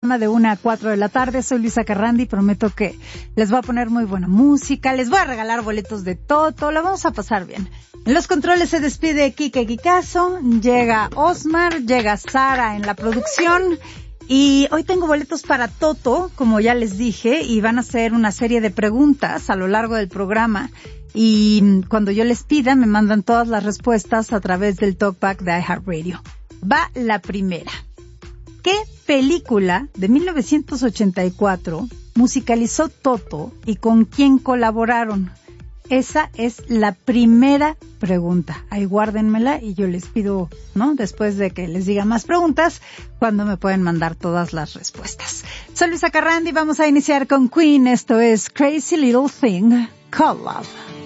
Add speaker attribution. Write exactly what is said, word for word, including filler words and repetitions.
Speaker 1: programa de una a cuatro de la tarde. Soy Luisa Carrandi y prometo que les voy a poner muy buena música, les voy a regalar boletos de Toto, la vamos a pasar bien. En los controles se despide Kike Kikazo, llega Osmar, llega Sara en la producción. Y hoy tengo boletos para Toto, como ya les dije, y van a hacer una serie de preguntas a lo largo del programa. Y cuando yo les pida, me mandan todas las respuestas a través del talkback de iHeartRadio. Va la primera. ¿Qué película de mil novecientos ochenta y cuatro musicalizó Toto y con quién colaboraron? Esa es la primera pregunta. Ahí guárdenmela y yo les pido, ¿no? Después de que les diga más preguntas, cuando me pueden mandar todas las respuestas. Soy Luisa Carrandi, vamos a iniciar con Queen. Esto es Crazy Little Thing Called Love.